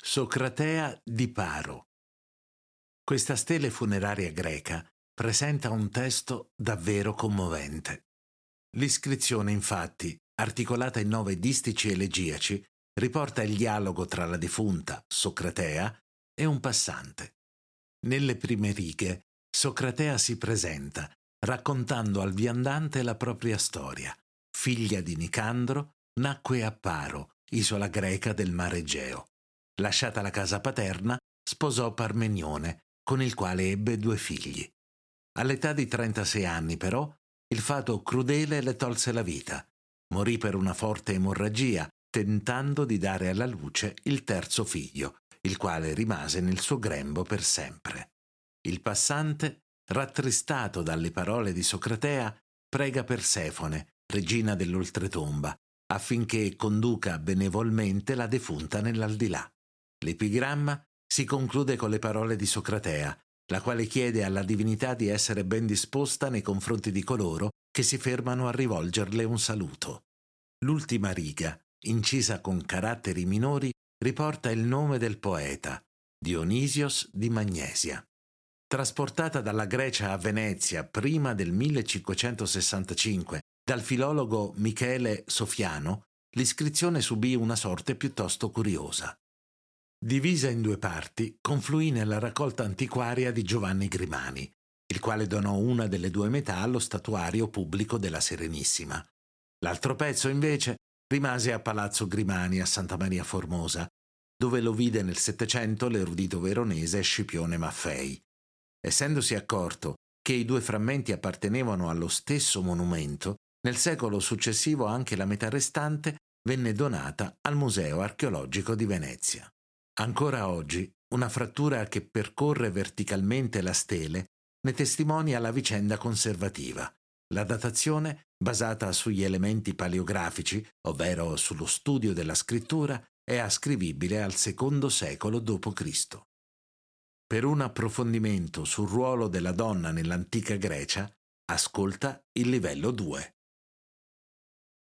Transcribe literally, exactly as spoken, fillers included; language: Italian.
Socratea di Paro. Questa stele funeraria greca presenta un testo davvero commovente. L'iscrizione, infatti, articolata in nove distici elegiaci, riporta il dialogo tra la defunta, Socratea, e un passante. Nelle prime righe, Socratea si presenta, raccontando al viandante la propria storia. Figlia di Nicandro, nacque a Paro, isola greca del mare Egeo. Lasciata la casa paterna, sposò Parmenione, con il quale ebbe due figli. All'età di trentasei anni, però, il fato crudele le tolse la vita. Morì per una forte emorragia, tentando di dare alla luce il terzo figlio, il quale rimase nel suo grembo per sempre. Il passante, rattristato dalle parole di Socratea, prega Persefone, regina dell'oltretomba, affinché conduca benevolmente la defunta nell'aldilà. L'epigramma si conclude con le parole di Socratea, la quale chiede alla divinità di essere ben disposta nei confronti di coloro che si fermano a rivolgerle un saluto. L'ultima riga, incisa con caratteri minori, riporta il nome del poeta, Dionisios di Magnesia. Trasportata dalla Grecia a Venezia prima del millecinquecentosessantacinque dal filologo Michele Sofiano, l'iscrizione subì una sorte piuttosto curiosa. Divisa in due parti, confluì nella raccolta antiquaria di Giovanni Grimani, il quale donò una delle due metà allo statuario pubblico della Serenissima. L'altro pezzo, invece, rimase a Palazzo Grimani a Santa Maria Formosa, dove lo vide nel Settecento l'erudito veronese Scipione Maffei. Essendosi accorto che i due frammenti appartenevano allo stesso monumento, nel secolo successivo anche la metà restante venne donata al Museo Archeologico di Venezia. Ancora oggi, una frattura che percorre verticalmente la stele ne testimonia la vicenda conservativa. La datazione, basata sugli elementi paleografici, ovvero sullo studio della scrittura, è ascrivibile al secondo secolo dopo Cristo. Per un approfondimento sul ruolo della donna nell'antica Grecia, ascolta il livello due.